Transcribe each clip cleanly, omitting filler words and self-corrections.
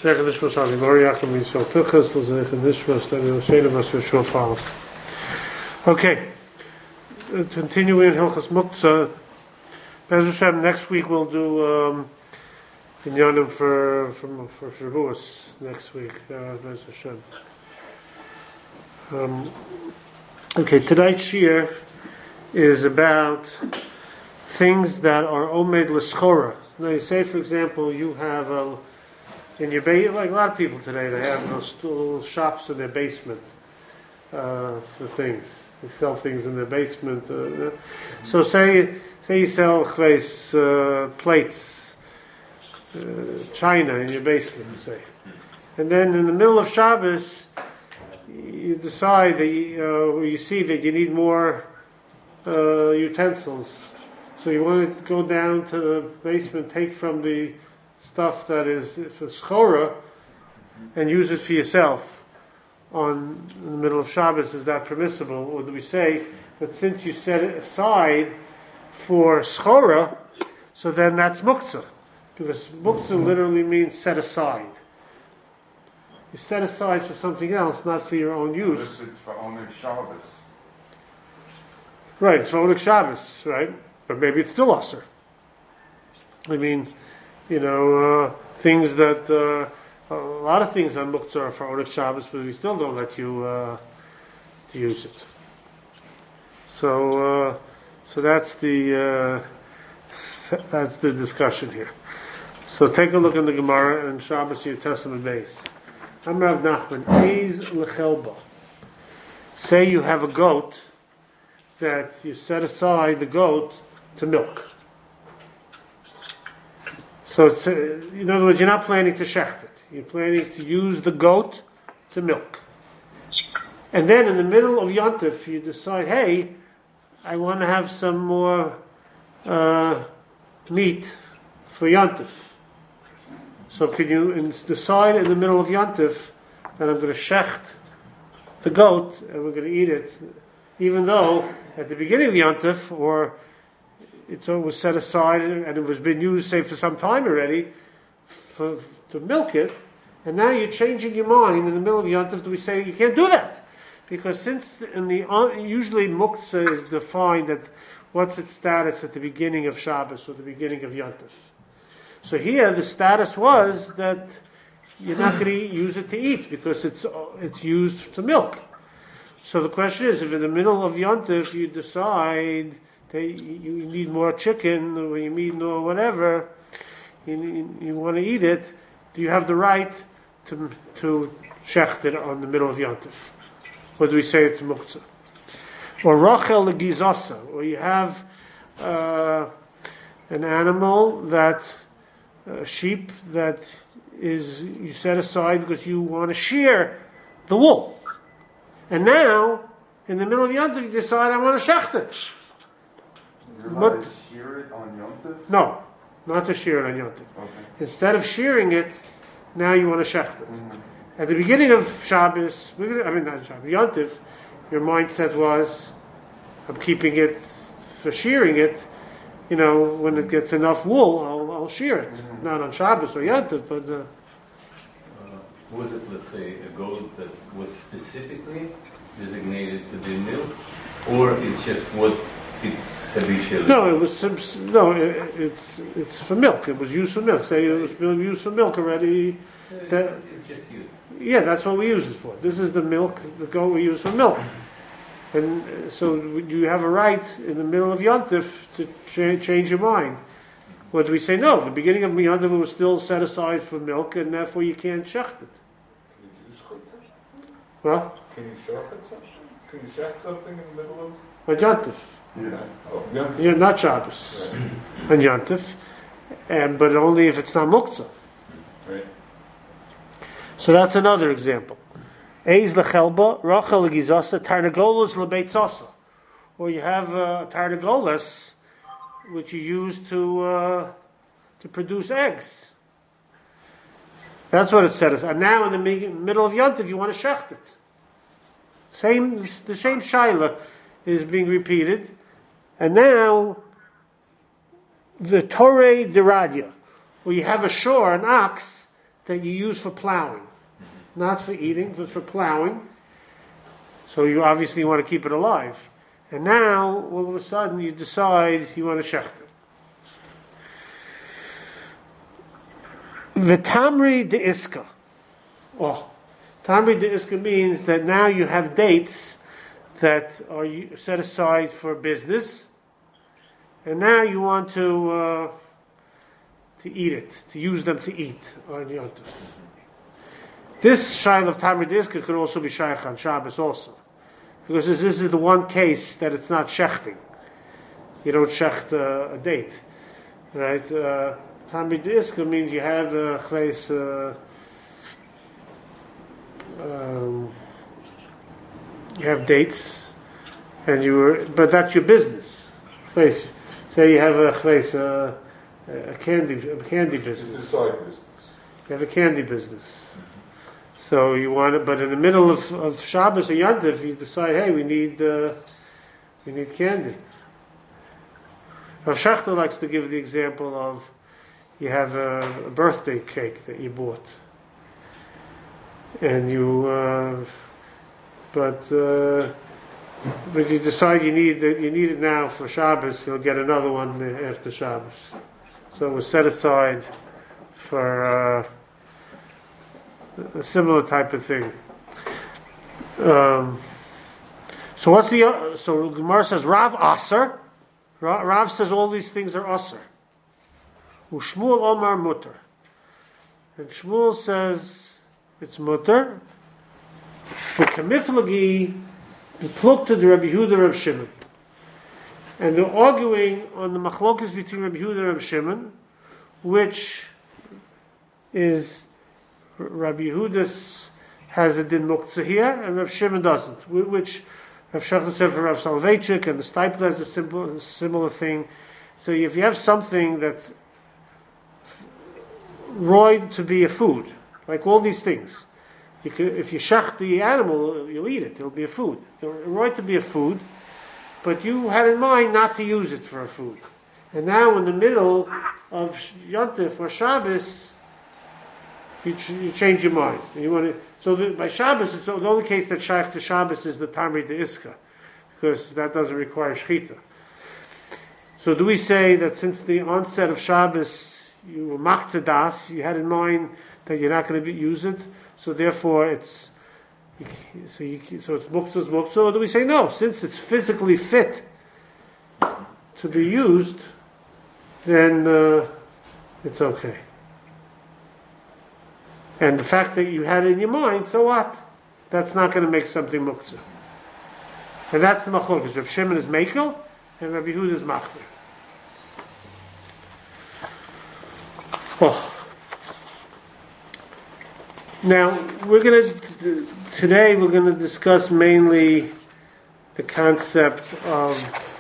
Okay, continuing Hilchas Muktzah. Be'ez Hashem, next week we'll do Inyanim for Shavuos next week. Be'ez Hashem. Okay, tonight's shir is about things that are omed l'schora. Now, you say, for example, you have in your like a lot of people today, they have those little shops in their basement for things. They sell things in their basement. So say you sell plates, china in your basement, say, and then in the middle of Shabbos, you decide that you see that you need more utensils. So you want to go down to the basement, take from the stuff that is for schora, and use it for yourself. In the middle of Shabbos, is that permissible? Or do we say that since you set it aside for schora, so then that's muktzah? Because muktzah literally means set aside. You set aside for something else, not for your own use. It's for only Shabbos. Right, it's for only Shabbos, right? But maybe it's still usher. I mean, things that a lot of things on muktzah are for only Shabbos, but we still don't let you to use it. So that's the discussion here. So take a look in the Gemara and Shabbos Yud Testament base. Amrav Nachman, Eiz lechelba. Say you have a goat that you set aside the goat to milk. So it's, in other words, you're not planning to shecht it. You're planning to use the goat to milk. And then in the middle of Yontif, you decide, hey, I want to have some more meat for Yontif. So can you decide in the middle of Yontif that I'm going to shecht the goat and we're going to eat it, even though at the beginning of Yontif, or it was set aside and it was been used, say, for some time already, to milk it, and now you're changing your mind in the middle of Yontif. Do we say you can't do that? Because since usually muktzah is defined at what's its status at the beginning of Shabbos or the beginning of Yontif. So here the status was that you're not going to use it to eat because it's used to milk. So the question is, if in the middle of Yontif you decide that you need more chicken or you need more whatever, you want to eat it, do you have the right to shecht it on the middle of Yontif? Or do we say it's muktzah? Or Rachel legizasa, or you have an animal that sheep that is you set aside because you want to shear the wool, and now in the middle of Yontif you decide I want to shecht it. You're allowed to shear it on Yontif? No, not to shear it on Yontif. Okay. Instead of shearing it, now you want to shecht it. Mm-hmm. At the beginning of Shabbos, Yontif, your mindset was, I'm keeping it for shearing it. When it gets enough wool, I'll shear it. Mm-hmm. Not on Shabbos or Yontif, but... was it, let's say, a goat that was specifically designated to be milk, or it's just what it's habitually? No, it's for milk. It was used for milk. Say it was used for milk already. It's just used. Yeah, that's what we use it for. This is the milk, the goat we use for milk. And so you have a right in the middle of Yontif to change your mind. Or do we say, no, the beginning of Yontif was still set aside for milk, and therefore you can't shecht it? Well? Can you shecht something in the middle of? On Yontif. Yeah, not Shabbos. On Yontif. But only if it's not muktzah. Right. So that's another example. Eiz lechelba, rachel legizasa, tarnagolas lebeitzasa. Or you have tarnagolas, which you use to produce eggs. That's what it says. And now in the middle of Yontif, you want to shecht it. The same shaila is being repeated. And now, the Torah deradia, where you have a shore, an ox, that you use for plowing. Not for eating, but for plowing. So you obviously want to keep it alive. And now, all of a sudden, you decide you want to shecht it. V'tamri de iska. Oh, tamri de iska means that now you have dates that are set aside for business, and now you want to eat it, to use them to eat on Yom Tov. This shayla of tamri de iska could also be shaykh on Shabbos also, because this is the one case that it's not shechting. You don't shecht a date, right? Tamri de iska means you have chleis. You have dates, and but that's your business. Say you have a candy business. It's a side business. You have a candy business. So you want it, but in the middle of Shabbos or Yantif, you decide, hey, we need candy. Rav Shechter likes to give the example of you have a birthday cake that you bought, and but you decide you need it now for Shabbos, you'll get another one after Shabbos. So it was set aside for a similar type of thing. So what's so Gemara says Rav Aser. Rav says all these things are Aser. Ushmuel Omar Mutter. And Shmuel says it's Mutter. For Kamiflagi, the pluk to the Rabbi Yehuda Rabbi Shimon. And they're arguing on the machlokas between Rabbi Yehuda and Rabbi Shimon, which is Rabbi Yehuda's has a din muktzah here, and Rabbi Shimon doesn't. Which Rav Shechter said for Rav Soloveitchik, and the Stipler has a similar thing. So if you have something that's roid to be a food, like all these things, if you shach the animal, you'll eat it. It'll be a food. They're roid to be a food, but you had in mind not to use it for a food. And now in the middle of Yontif or Shabbos, you change your mind. You want to, by Shabbos, it's the only case that shaykh to Shabbos is the Tamri de Iska, because that doesn't require Shechita. So do we say that since the onset of Shabbos, you were machtadas, you had in mind that you're not going to use it, so therefore it's muktzah's muktzah, or do we say no, since it's physically fit to be used, then it's okay. And the fact that you had it in your mind, so what? That's not going to make something muktzah. And that's the machlokas. Rabbi Shimon is mekel, and Rabbi Yehuda is machmer. Oh. Now today we're going to discuss mainly the concept of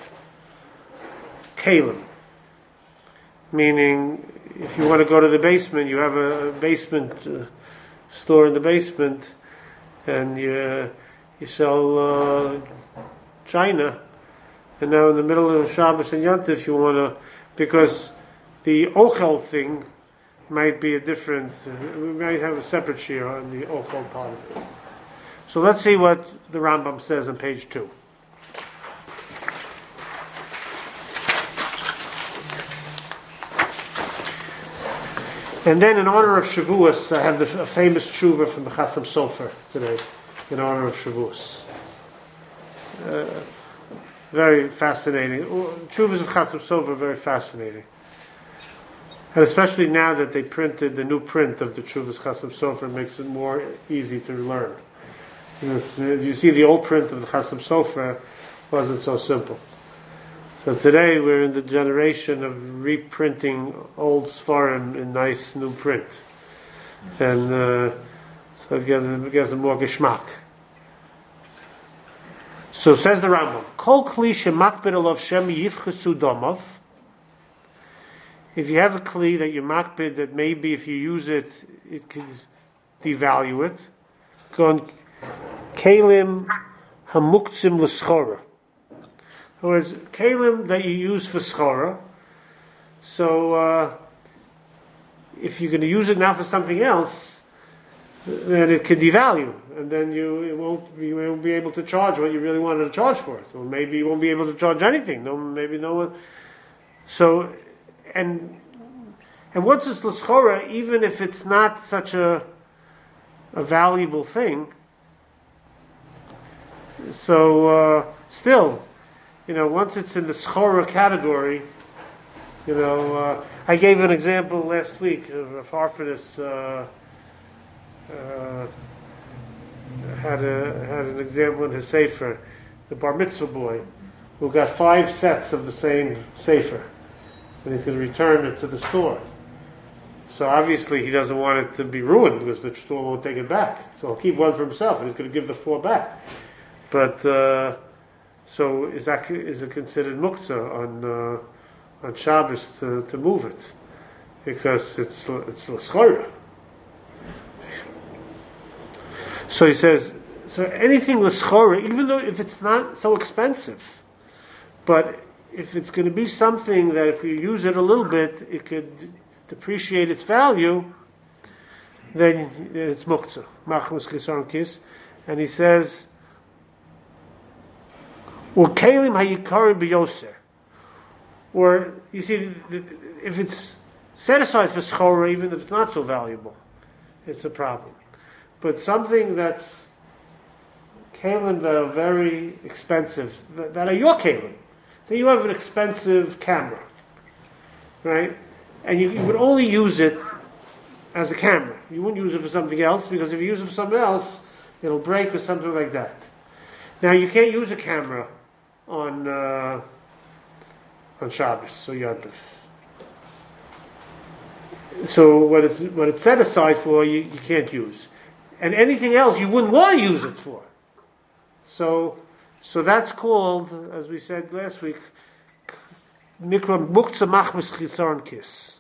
kalim, meaning if you want to go to the basement, you have a basement store in the basement, and you sell china, and now in the middle of Shabbos and Yantif you want to, because the ochel thing might be a different, we might have a separate share on the ochel part of it. So let's see what the Rambam says on page 2. And then in honor of Shavuos, I have a famous tshuva from the Chasam Sofer today, in honor of Shavuos. Very fascinating. Tshuvas of Chasam Sofer are very fascinating. And especially now that they printed the new print of the Tshuvas Chasam Sofer, makes it more easy to learn. If you see the old print of the Chasam Sofer, it wasn't so simple. So today we're in the generation of reprinting old Sfarim in nice new print. And so it gives a more geschmack. So says the Rambam, Kol kli shemakbid alav shem yifchesu domov. If you have a kli that you makbid, that maybe if you use it, it could devalue it. Gon kalim hamuktzim l'schora. In other words, kalim that you use for schora. So if you're going to use it now for something else, then it could devalue, and then you won't be able to charge what you really wanted to charge for it, or maybe you won't be able to charge anything. Maybe no one. So, and once it's l'schora, even if it's not such a valuable thing, so still, once it's in the schora category, I gave an example last week of Harfordus. Had an example in his sefer, the bar mitzvah boy, who got 5 sets of the same sefer, and he's going to return it to the store. So obviously he doesn't want it to be ruined because the store won't take it back. So he'll keep one for himself, and he's going to give the 4 back. But so is it considered muktzah on Shabbos to move it because it's l'schora? So he says, so anything l'schora, even though if it's not so expensive, but if it's going to be something that if you use it a little bit, it could depreciate its value, then it's muktzah. Machmas Chisaron Kis. And he says, or kelim hayikarim b'yoser. Or, you see, if it's set aside for schora, even if it's not so valuable, it's a problem. But something that's kalim that are very expensive, that are your kalim. So you have an expensive camera, right? And you would only use it as a camera. You wouldn't use it for something else, because if you use it for something else, it'll break or something like that. Now you can't use a camera on Shabbos or Yontif. So what it's set aside for, you can't use. And anything else you wouldn't want to use it for. So that's called, as we said last week, mikra muktzah machmas chisaron kis.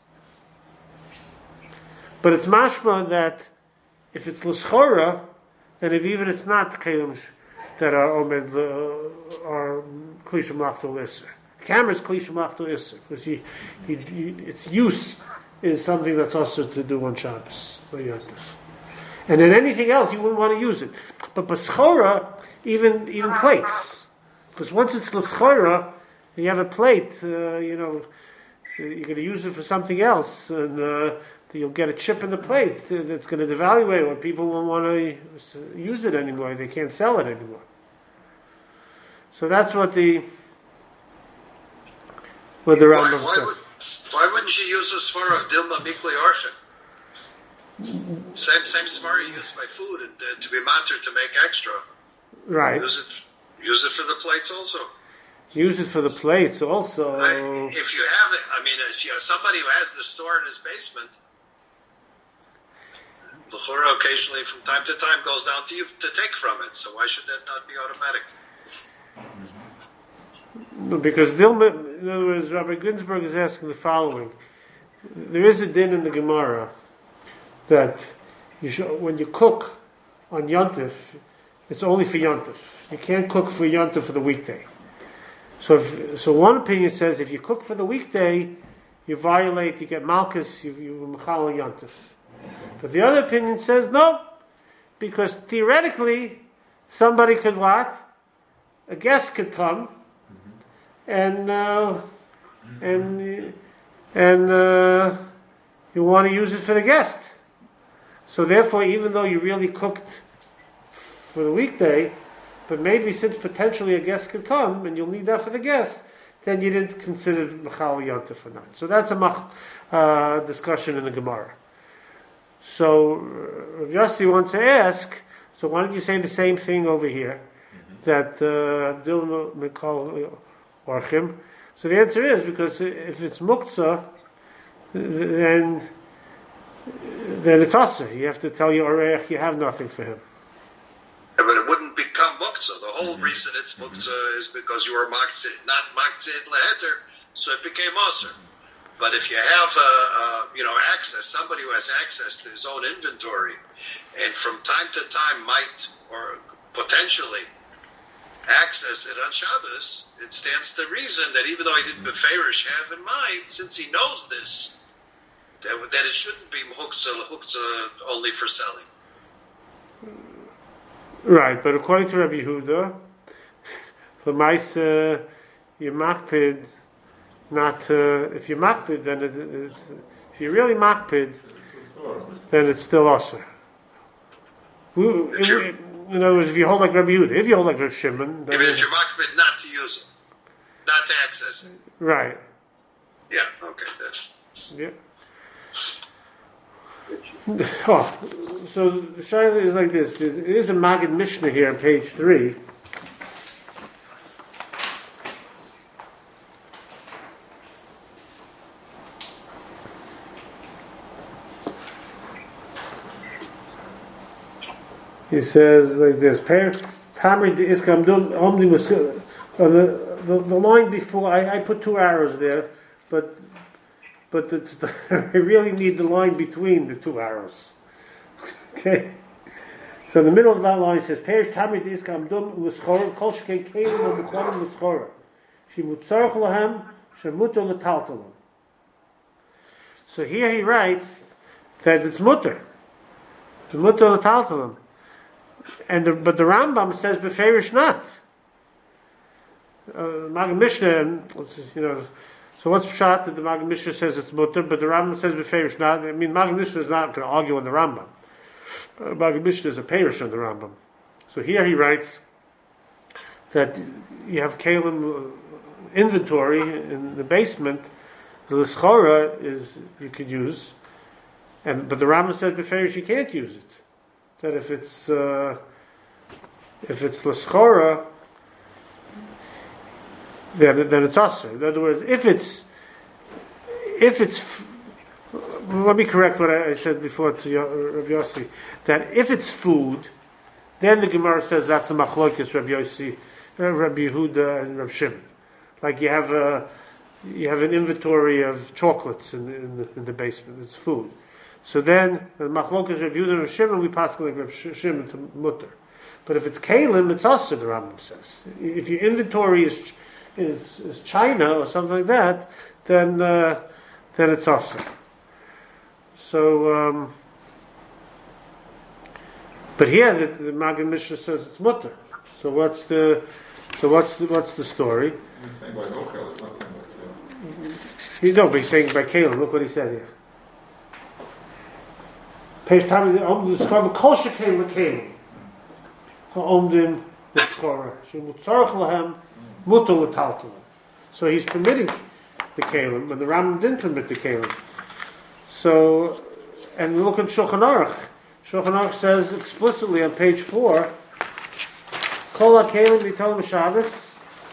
But it's mashma that if it's l'schora, then even it's not kelim that are omed are klisha machto iser. Camera is klisha machto iser because its use is something that's also to do on Shabbos or Yontif. And then anything else, you wouldn't want to use it. But b'schora, even plates. Because once it's l'schora, you have a plate, you're going to use it for something else, and you'll get a chip in the plate that's going to devaluate, or people won't want to use it anymore. They can't sell it anymore. So that's what the Rambam says. Why wouldn't you use a svara of Dilma Mikli Orchin? Same svara used by food and to be matter to make extra. Right. Use it for the plates also. Use it for the plates also. If you have it, if you have somebody who has the store in his basement, l'chora occasionally from time to time goes down to you to take from it. So why should that not be automatic? Because Dilma, in other words, Rabbi Ginsburg is asking the following. There is a din in the Gemara that when you cook on Yontif, it's only for Yontif. You can't cook for Yontif for the weekday. So one opinion says if you cook for the weekday, you get Malchus, you Mechal Yontif. But the other opinion says no, because theoretically, somebody could what? A guest could come, and you want to use it for the guest. So therefore, even though you really cooked for the weekday, but maybe since potentially a guest could come and you'll need that for the guest, then you didn't consider Mechal Yontif or not. So that's a discussion in the Gemara. So Rav Yossi wants to ask, so why don't you say the same thing over here, that Dilma Mechal Orchim? So the answer is, because if it's Muktzah, then it's also. You have to tell your Oreach you have nothing for him. Yeah, but it wouldn't become muktzah. The whole reason it's muktzah is because you were not maktzid leheter, so it became aser. But if you have access, somebody who has access to his own inventory, and from time to time might or potentially access it on Shabbos, it stands to reason that even though he didn't beferish have in mind, since he knows this, that it shouldn't be muktzah only for selling. Right, but according to Rabbi Yehuda, for mice, you makpid, not if you makpid, then it's, if you really makpid, then it's still osir. In other words, if you hold like Rabbi Yehuda, if you hold like Rabbi Shimon, then if you're makpid not to use it, not to access it. Right. Yeah. Okay. Yeah. Oh, so the shayla is like this. There is a Maggid Mishnah here on page 3. He says like this: the line before, I put 2 arrows there, but I really need the line between the 2 arrows. Okay? So in the middle of that line it says, Perish Tamid Iskam Dum Uschor, Kol Shkei Kelim U'Mechorim Uschor. Shemutzarch Lahem, Shemutter L'Taltalam. So here he writes that it's mutter. It's mutter L'Taltalam. But the Rambam says beferish not. Maggid Mishnah, so what's pshat that the Maggid Mishnah says it's mutter, but the Rambam says beferish not? I mean, Maggid Mishnah is not going to argue on the Rambam. Maggid Mishnah is a perish on the Rambam. So here he writes that you have kalim inventory in the basement. The l'schora is you could use, but the Rambam says beferish you can't use it. That if it's l'schora, then it's asur. In other words, if it's let me correct what I said before to Rabbi Yossi, that if it's food, then the Gemara says that's a machlokes Rabbi Yossi, Rabbi Yehuda, and Rabbi Shimon. Like you have an inventory of chocolates in the basement. It's food. So then the machlokes Rabbi Yehuda and Rabbi Shimon, we pass like Rabbi Shimon to mutter. But if it's kalim, it's asur. The Rambam says if your inventory is china or something like that, then it's asur. So, but here the Maggid Mishnah says it's mutter. So what's the story? He's saying by Ochel, it's not saying by Kalim. But he's saying by Kalim. Look what he said here. Page time the discover kol shekalim l'kalim ha'omdim l'schora shemutzarch lahem mutter l'taltalim. So he's permitting the kalim, and the Rambam didn't permit the kalim. So, and we look at Shulchan Aruch. Shulchan Aruch says explicitly on page 4, Kol HaKelim B'Tol Shabbos.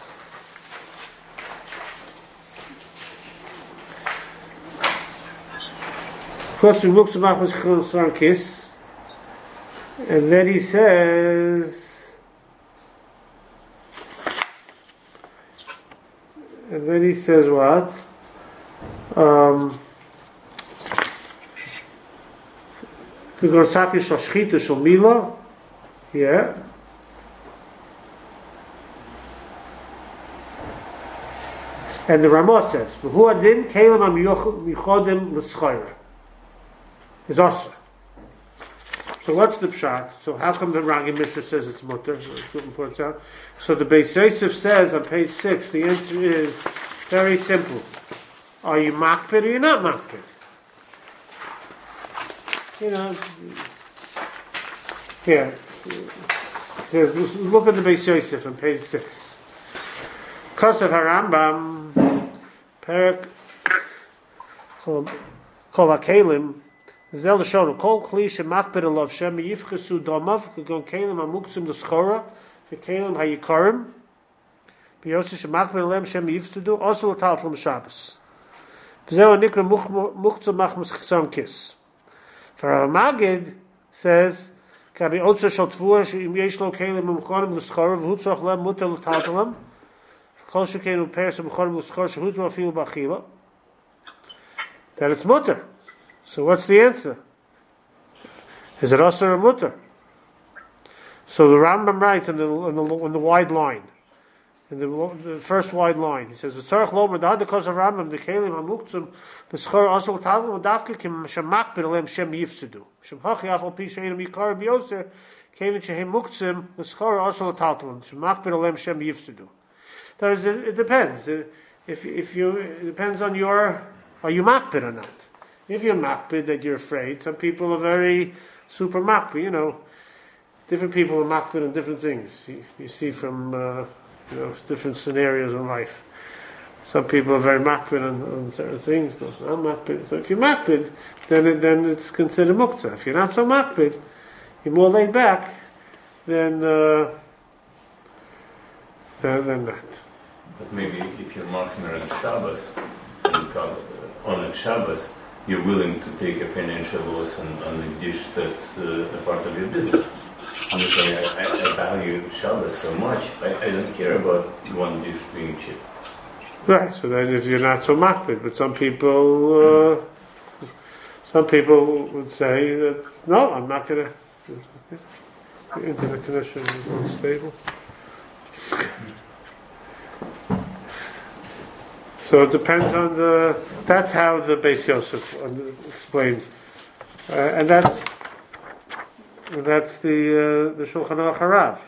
Plus we look at Sarkis, and then he says, what? Yeah. And the Ramah says, "V'hu adin kelim hamichodim l'schayra." Is asur. So what's the pshat? So how come the Maggid Mishnah says it's mutter? Points out. So the Beis Yosef says on page 6, the answer is very simple. Are you makpid or you're not makpid? Here. It says, look at the Beis Yosef on page 6. Kosav HaRambam, Perek, Kol HaKelim, Zel Shonu, Kol Kli Shemakpid Alav Shem Yifchesu Domav, Kagon Kelim HaMuktzim L'Schora, V'Kelim HaYikarim, B'Yosef Shemakpid Alav Shem Yifchesu, also L'Taltalim Shabbos. V'Zel Nikra Muktzim Machmas Chesam Kis. For Maggid says, Kabi Otsa Shal Tvua, Sheim Yesh Lo Kelim HaMuchonim L'Schora, V'Hutzach Lem Mutter L'Taltalim, Kol Shekenu Peres HaMuchonim L'Schora, Shehutra Afilu B'Achila. That it's mutter. So what's the answer? Is it asur or mutter? So the Rambam writes in the wide line in the first wide line. He says, "V'tzarich lomer da because of Rambam the kelim hamuktzum the schor also talmud dafke kim shemak b'alem shem yifsedu shem hachi afal pi she'enim yikar b'yoser kelim shehem muktzum the schor also talmud shemak b'alem shem yifsedu." It depends. If you it depends on are you makpid or not. If you're makpid that you're afraid, some people are very super makpid. Different people are makpid on different things. You see from different scenarios in life. Some people are very makpid on certain things. No, I'm makpid. So if you're makpid, then it's considered muktzah. If you're not so makpid, you're more laid back, then that. But maybe if you're marking on Shabbos, on Shabbos, you're willing to take a financial loss on a dish that's a part of your business. I'm just saying, I value Shabbos so much, I don't care about one dish being cheap. Right, so then if you're not so makpid, but some people would say that, no, I'm not going to. The internet connection is unstable. So it depends on that's how the Beis Yosef explained. And that's the Shulchan Aruch Harav.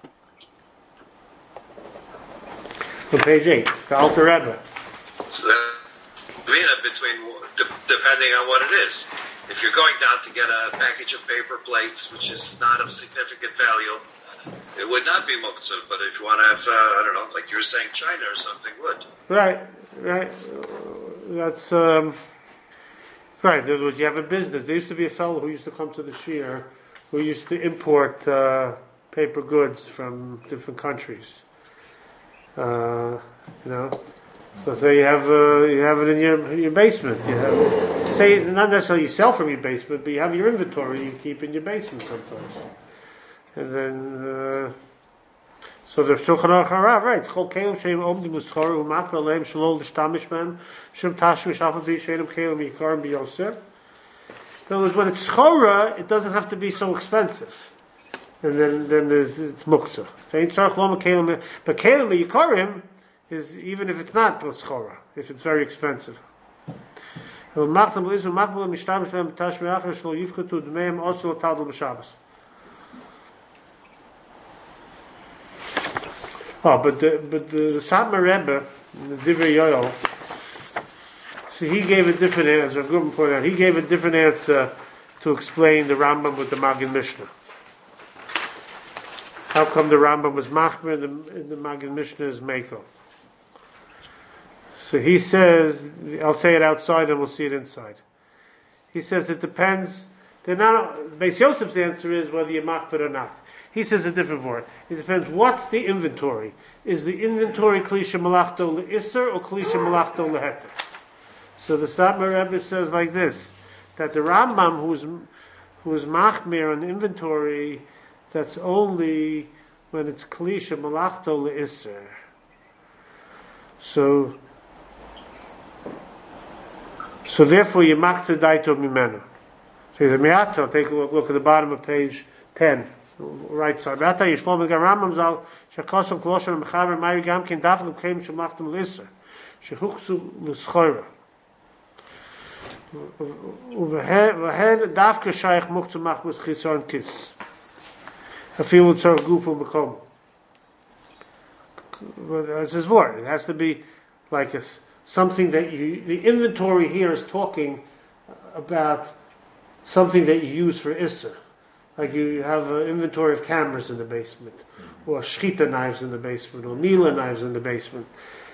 On page 8, the Alter Rebbe. So between, depending on what it is. If you're going down to get a package of paper plates, which is not of significant value, it would not be muktzah. But if you want to have, I don't know, like you were saying, China or something, would. Right. That's right. There's you have a business. There used to be a fellow who used to come to the shiur, who used to import paper goods from different countries. So say you have it in your basement. You have, say not necessarily you sell from your basement, but you have your inventory you keep in your basement sometimes. And then so the Shulchan Aruch Harav writes, "Chol kelim sheim omdim l'schor u'makra leim shalol l'shtamish ben shem tashmish afal bi sheim kelim yikarim biyoser." In other words, when it's schora, it doesn't have to be so expensive, and then it's muktzah. But kelim yikarim is even if it's not l'schora, if it's very expensive. Oh, but the Satmar Rebbe, the Divrei Yoel, see, he gave a different answer. Good point out. He gave a different answer to explain the Rambam with the Maggid Mishnah. How come the Rambam was Machmer and the Maggid Mishnah is Meiko? So he says, I'll say it outside and we'll see it inside. He says it depends. Beis Yosef's answer is whether you're Machmer or not. He says a different word. It depends what's the inventory. Is the inventory Klisha Malachto Le'isser or Klisha Malachto Le'heter? So the Satmar Rebbe says like this, that the Rambam who is Machmir on the inventory, that's only when it's Klisha Malachto Le'isser. So therefore you Machzeh Daito Mimenu. So he's a Miato, take a look at the bottom of page 10. Right side. Rata Yishmol Ben Rambam Zal Shekosov Klosher Mechaber Mari Gamkin Dafim Keim Shemachtem Lisser Shehuchsu L'Schora Uvehen Dafka Shaykh Muktzah Machmas Chisorn Kis Afilu Tzor Gufu Mekom. That's his word. It has to be like something that the inventory here is talking about something that you use for Isser. Like you have an inventory of cameras in the basement, or shchita knives in the basement, or mila knives in the basement,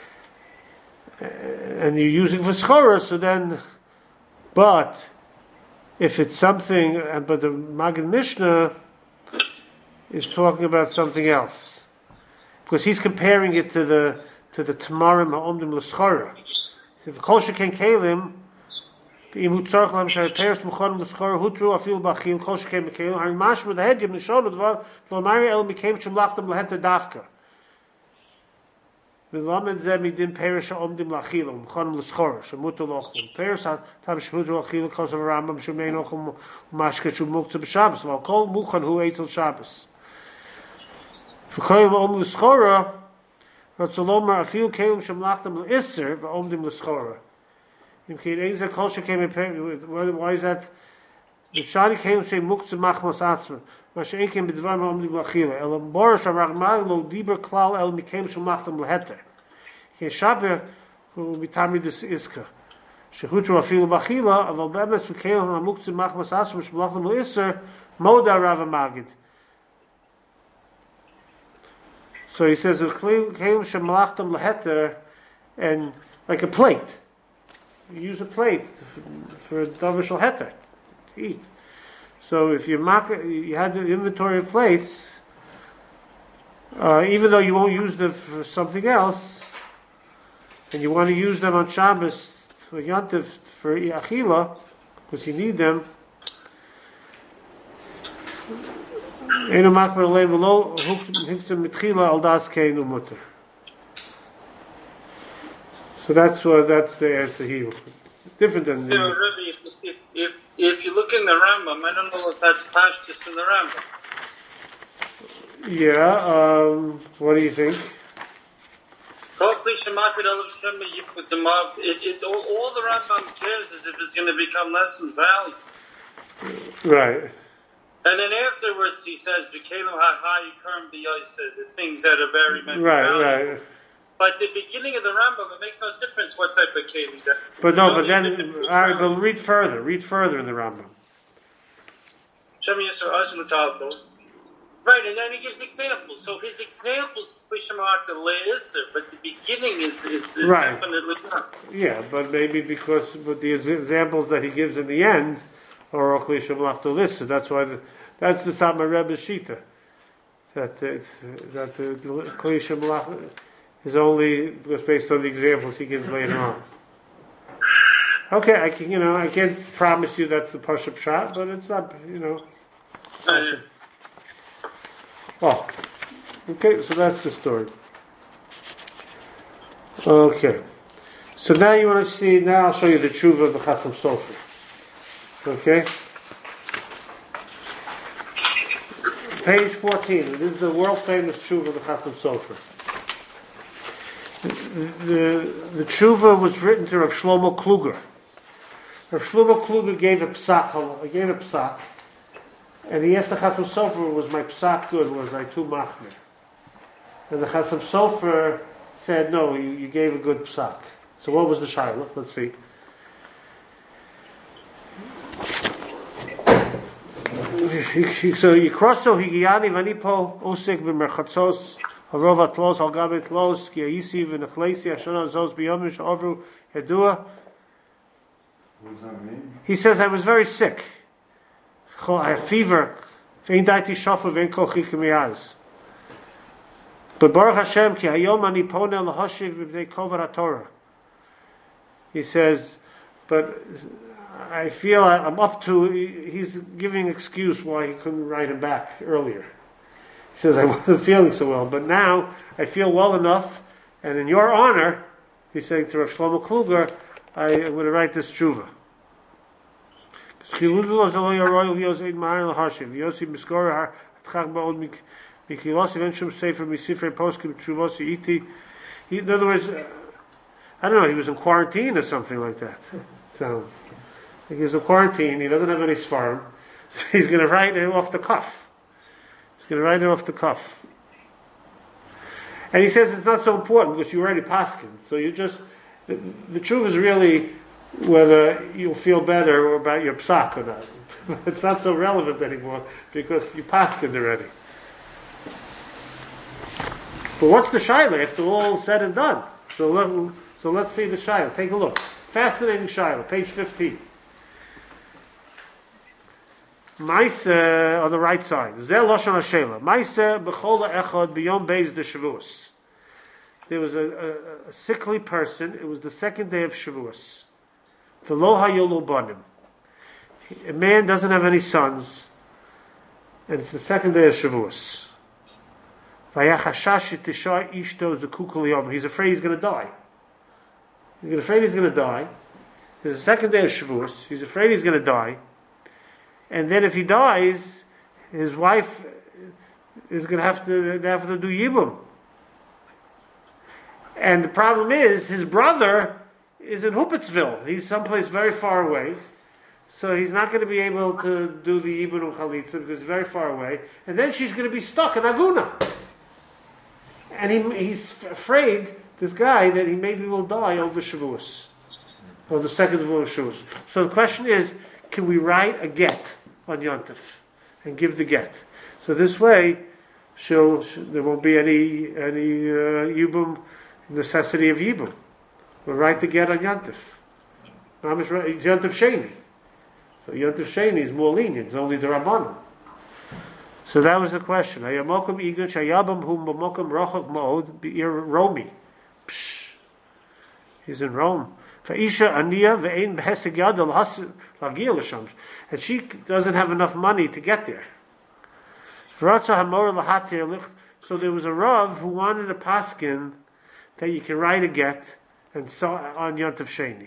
and you're using for schora. So then, but if it's something, but the Maggid Mishnah is talking about something else, because he's comparing it to the tamarim ha'omdim l'schora. If kol sheken kelim. If you tzarich lam shayteres muchonim l'schor hutru afil bachil kol shekem mekelim harim mashma the hedyim nishon udvar v'amari el mekem shem lachtem leheter dafka v'lamed zeh midin perish ha'omdim l'achilom muchonim l'schor shemutu l'ochlum perish ha'tam shemudru l'achilom kos of Rambam shemein ochlum mashket shu muktzah b'Shabbos v'al kol muchan hu eitzel Shabbos v'koyim ha'om l'schora Ratzolomar Afil Kelim Shamlachtam L'Isser V'Omdim L'Schora. Why is that? The Shani Kelim Shem Muktzim Machmas Atzman. Mashiach came b'dvar ma'omdim l'achila. El borish haragmal lo diber klal el mikem shumachtam leheter. Keshaber who mitami dis iska. Shechutru afilu b'achila aval bemes v'keil ha'muktzim machmas asur sh'malachtam le'iser moda Rav Magid. So he says kelim shemalachtam leheter and like a plate. You use a plate for a davar shel heter to eat. So if you had the inventory of plates, even though you won't use them for something else, and you want to use them on Shabbos for Yantiv for Achila, because you need them. So that's the answer here. Different than the. If you look in the Rambam, I don't know if that's pashtus in the Rambam. Yeah, what do you think? All the Rambam cares is if it's going to become less in value. Right. And then afterwards he says, the things that are very meant Right. But the beginning of the Rambam, it makes no difference what type of keli. But read further in the Rambam. Right, and then he gives examples. So his examples, but the beginning is right. Definitely not. Yeah, but maybe because the examples that he gives in the end are Ochli Shamlach to listen. That's why that's the Sama Rebbe's Shita. That the Ochli Shamlach is only based on the examples he gives later on. Okay, I can't promise you that's the Pashup shot, but it's not, Oh, okay, so that's the story. Okay, so now you want to see, now I'll show you the tshuva of the Chasam Sofer. Okay? Page 14, this is the world famous tshuva of the Chasam Sofer. The tshuva was written to Rav Shlomo Kluger. Rav Shlomo Kluger gave a psak, and he asked the Chasam Sofer, was my psak good, was I too machmir? And the Chasam Sofer said, no, you gave a good psak. So what was the shayla? Let's see. So Yikroso Higiyani Vanipo Osik B'merchatzos Harov Atlos Al-Gabe Tlos Ki Ayisi V'nechlesi Ashana Zos B'yomish Ovru Hedua. What does that mean? He says, I was very sick. I have fever. But Baruch Hashem Ki Hayom Ani Poneh L'Hoshiv B'nei Kovar HaTorah. He says, but I feel I'm up to, he's giving an excuse why he couldn't write him back earlier. He says, I wasn't feeling so well, but now I feel well enough, and in your honor, he's saying to Rav Shlomo Kluger, I'm going to write this tshuva. In other words, I don't know, he was in quarantine or something like that. Sounds like he was in quarantine, he doesn't have any svarim, so he's going to write it off the cuff. And he says it's not so important because you already paskin. So you just, the truth is really whether you'll feel better or about your psak or not. It's not so relevant anymore because you paskin already. But what's the shaila after all said and done? So let's see the shaila. Take a look. Fascinating shaila, page 15. Maise on the right side. Zeh Lashon HaShela. Maise b'chol echad b'yom beis de Shavuos. There was a sickly person. It was the second day of Shavuos. V'lo hayolu banim. A man doesn't have any sons, and it's the second day of Shavuos. Vayachashash tisha ishto zekukul yom. He's afraid he's going to die. He's afraid he's going to die. It's the second day of Shavuos. He's afraid he's going to die. And then if he dies, his wife is going to have to do yibum. And the problem is, his brother is in Huppitzville. He's someplace very far away. So he's not going to be able to do the Ibn Chalitza because he's very far away. And then she's going to be stuck in Aguna. And he's afraid, this guy, that he maybe will die over Shavuos. Or the second of Shavuos. So the question is, can we write a get on Yontif and give the get? So this way, there won't be any Yibum, necessity of Yibum. We'll write the get on Yontif. It's Yontif Sheni. So Yontif Sheni is more lenient. It's only the Rabbanim. So that was the question. Hayamokum igun shayabam hum b'mokum rochok ma'od be'ir Romi. He's in Rome. Fa'isha aniya ve'ein b'heseg yad l'gil l'sham. And she doesn't have enough money to get there. So there was a Rav who wanted a paskin that you can write a get and so on Yontif Sheni.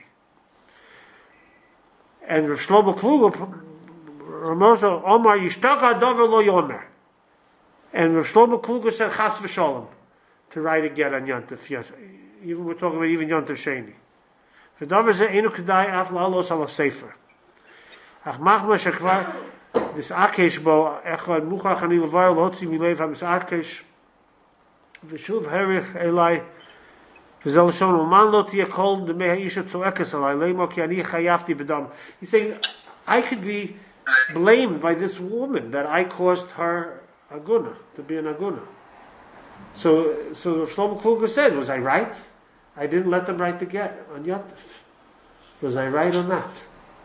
And Rav Shlomo Kluger, Ramoso Omar Yishtaka Dover Lo Yomer. And Rav Shlomo Kluger said Chas v'Sholem to write a get on Yontif. Yes, even we're talking about even Yontif Sheni. V'Dover Ze Enu Kedai Af Lalos Ala Sefer. Ach Machma Shekvar this Akesh Bo Echad Muchach Ani Levar Lotzi Milev HaMis Akesh V'Shuv Herich Elai He's saying, I could be blamed by this woman that I caused her aguna, to be an aguna. So Shlomo Kluger said, was I right? I didn't let them write the get on Yontif. Was I right or not?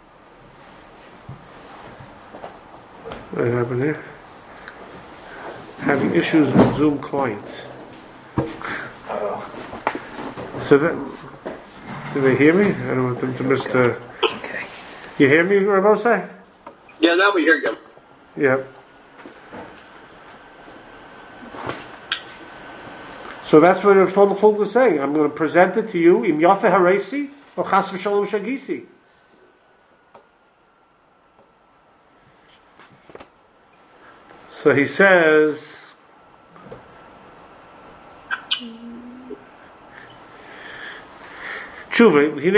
What happened here? Having issues with Zoom clients. So do they hear me? I don't want them to miss the... Okay. You hear me, Rabosai? Yeah, now we hear you. Yep. So that's what Shlomo Kluger was saying. I'm going to present it to you, im yafe haresi, or chas v'shalom shagisi. So he says... In other words,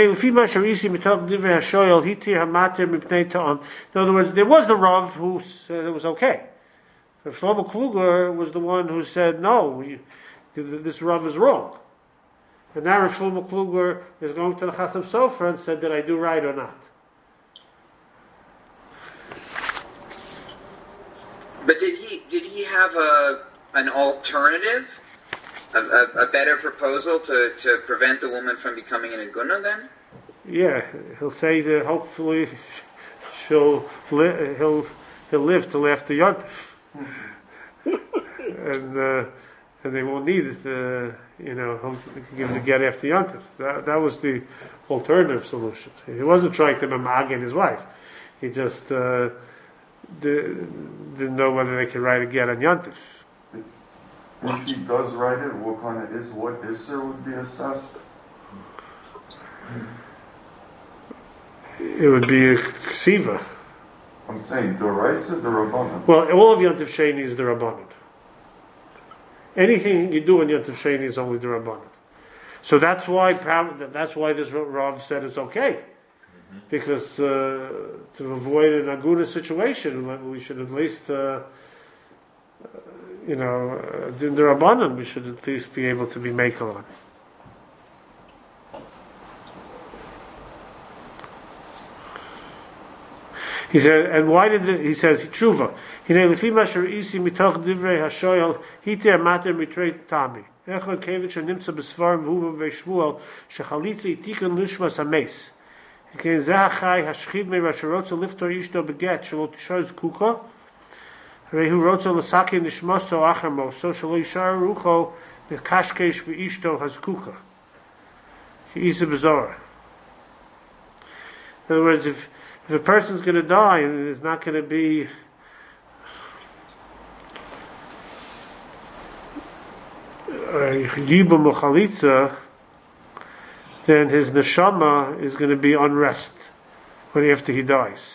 there was the Rav who said it was okay. Rav Shlomo Kluger was the one who said, no, this Rav is wrong. And now Rav Shlomo Kluger is going to the Chasam Sofer and said, did I do right or not? But did he have an alternative? A better proposal to prevent the woman from becoming an aguna then? Yeah, he'll say that hopefully he'll live till after Yontif. And they won't need it, he can give the get after Yontif. That was the alternative solution. He wasn't trying to mamag his wife. He just didn't know whether they could write a get on Yontif. If he does write it, what Isser would be assessed? It would be a ksiva. I'm saying Doraisa, the Rabbanan. Well, all of Yontif Sheni is the Rabbanan. Anything you do on Yontif Sheni is only the Rabbanan. So that's why this Rav said it's okay. Because to avoid an aguna situation, we should at least... in the Rabbanan, we should at least be able to be makel on. He said, and why he says tshuva? He said, "Lefi masher isi mitoch divrei hashoyel hiter mater mitrei tami. Echad kevich nimtza besvarim v'uvam ve'shmuel shechalitza itikan lushmas hames. He can zehachai hashchiv me rasherotza liftor ishto beget shelo tishoz kuka." Rehu wrote to Lasaki Nishmoso Achamo, so shall Ishar Rucho, the Kashkesh Ishto Hazkuka. He is a bizarre. In other words, if a person's going to die and it's not going to be Yibum Chalitza, then his neshama is going to be unrest after he dies.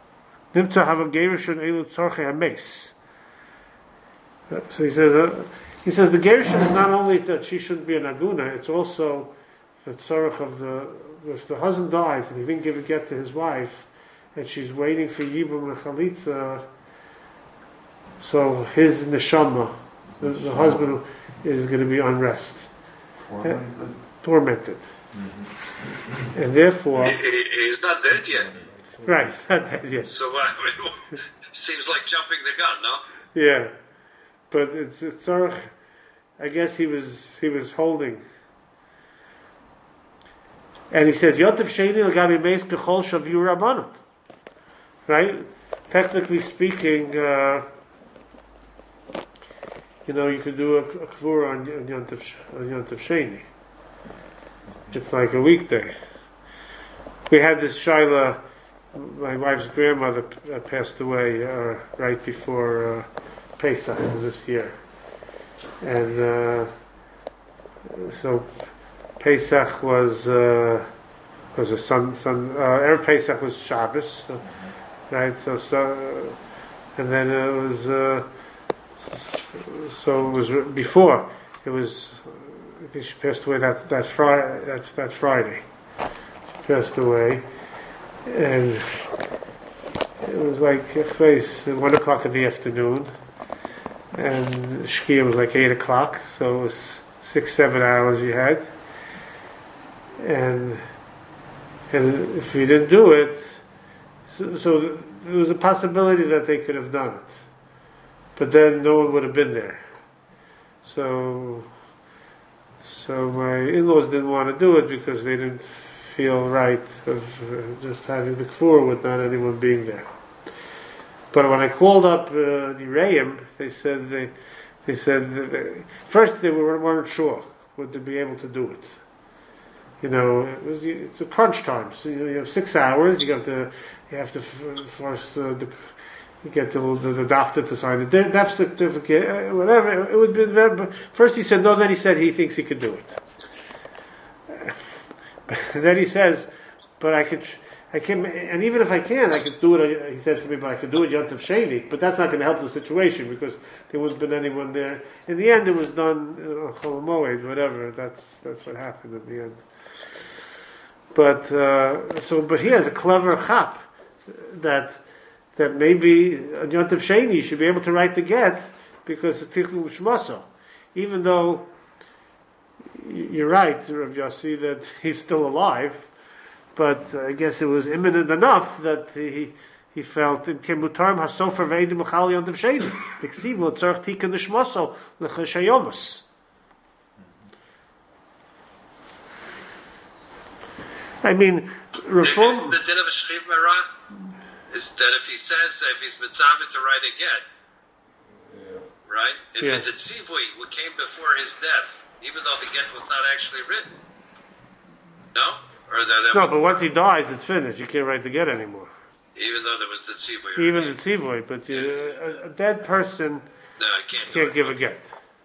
So he says, He says the gerushin is not only that she shouldn't be an aguna, it's also the tzorach of if the husband dies and he didn't give a get to his wife, and she's waiting for yibum and chalitza, so his neshama, the husband, is going to be unrest, tormented. Mm-hmm. And therefore, he's not dead yet. Right, not dead yet. So seems like jumping the gun, no? Yeah, but it's I guess he was holding. And he says, Yotav Sheni l'gabi meis b'chol shavu rabbanon. Right? Technically speaking, you could do a kavura on Yotav Sheni. It's like a weekday. We had this shaila, my wife's grandmother passed away right before Pesach this year. And so Pesach was a Erev Pesach was Shabbos, right? So and then it was so it was before it was. I think she passed away. That's Friday. That's Friday. She passed away, and it was like 1:00 in the afternoon, and Shkia was like 8:00. So it was 6-7 hours you had. And if you didn't do it, so there was a possibility that they could have done it, but then no one would have been there. So my in-laws didn't want to do it because they didn't feel right of just having the kfur with not anyone being there. But when I called up the Reim, they said first they weren't sure would they be able to do it. It's a crunch time. So you have 6 hours. You have to first you get the doctor to sign the death certificate, whatever. It would be first he said no. Then he said he thinks he could do it. Then he says, but I can, and even if I can, I could do it. He said to me, but I could do it Yontav Sheni. But that's not going to help the situation because there wouldn't been anyone there. In the end, it was done Chol Moed, whatever. That's what happened in the end. But but he has a clever chap that maybe a Yontav Sheni should be able to write the get because it's Tichlu Shmaso, even though you're right, Rav Yossi, that he's still alive. But I guess it was imminent enough that he felt in Kemutarm Hasofer Veidim Machal Yontav Sheni Biksiv Lo Tzarch Tikkun Shmaso Lechashayomus. I mean, reform. Isn't the din of a shchiv merah is that if he says that if he's mitzvah to write a get, right? If the tzivui came before his death, even though the get was not actually written, no, no. But once he dies, it's finished. You can't write the get anymore. Even though there was the tzivui. Even the tzivui, but a dead person can't give a get.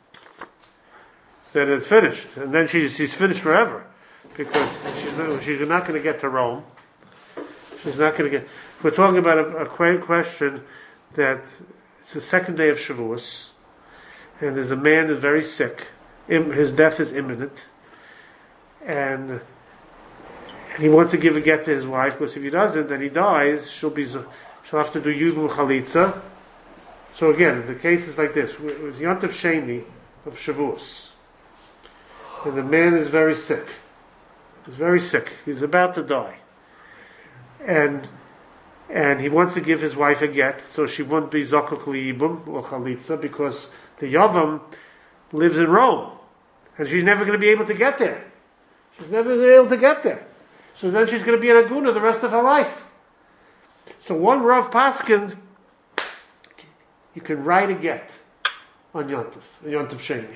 Then it's finished, and then she's finished forever. Because she's not going to get to Rome. She's not going to get. We're talking about a question that it's the second day of Shavuos, and there's a man that's very sick. His death is imminent, and he wants to give a get to his wife because if he doesn't, then he dies. She'll have to do Yibum Chalitza. So again, the case is like this: it was Yontav Sheni of Shavuos, and the man is very sick. He's very sick. He's about to die. And he wants to give his wife a get, so she won't be Zokuk Liibum or Chalitza, because the Yavam lives in Rome. And she's never going to be able to get there. She's never going to be able to get there. So then she's going to be an Aguna the rest of her life. So one Rav Paskind, you can write a get on Yontav Sheni.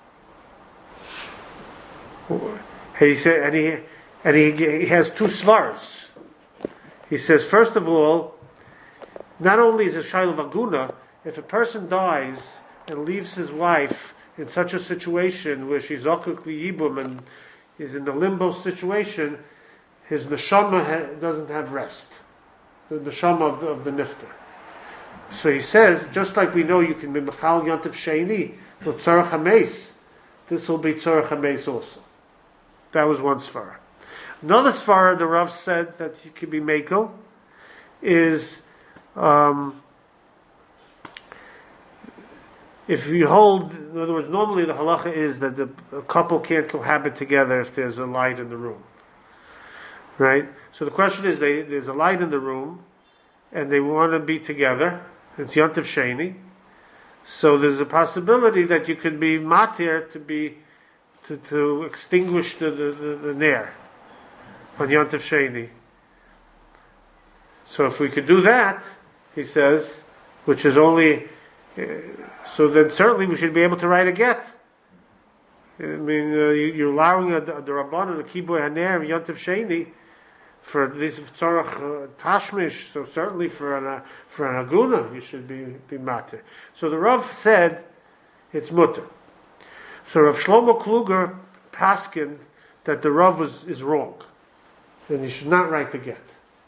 And he said, and he has two svars. He says, first of all, not only is a shayla of aguna, if a person dies and leaves his wife in such a situation where she's zakuk liyibum and is in the limbo situation, his neshama doesn't have rest. The neshama of the nifter. So he says, just like we know you can be mechal Yontav Sheni for tzarech hameis, this will be tzarech hameis also. That was one svara. Another svara the Rav said that he could be mekel is if you hold, in other words, normally the halacha is that a couple can't cohabit together if there's a light in the room. Right? So the question is, there's a light in the room, and they want to be together. It's Yontif Sheni. So there's a possibility that you could be matir to extinguish the nair on Yontif Sheni. So if we could do that, he says, which is only, so then certainly we should be able to write a get. I mean, you're allowing the Rabbanan, the Kiboy Haner, Yontif Sheni, for this tzorach tashmish, so certainly for an aguna, you should be matir. So the Rav said it's mutter. So Rav Shlomo Kluger paskined that the Rav is wrong, and he should not write the get.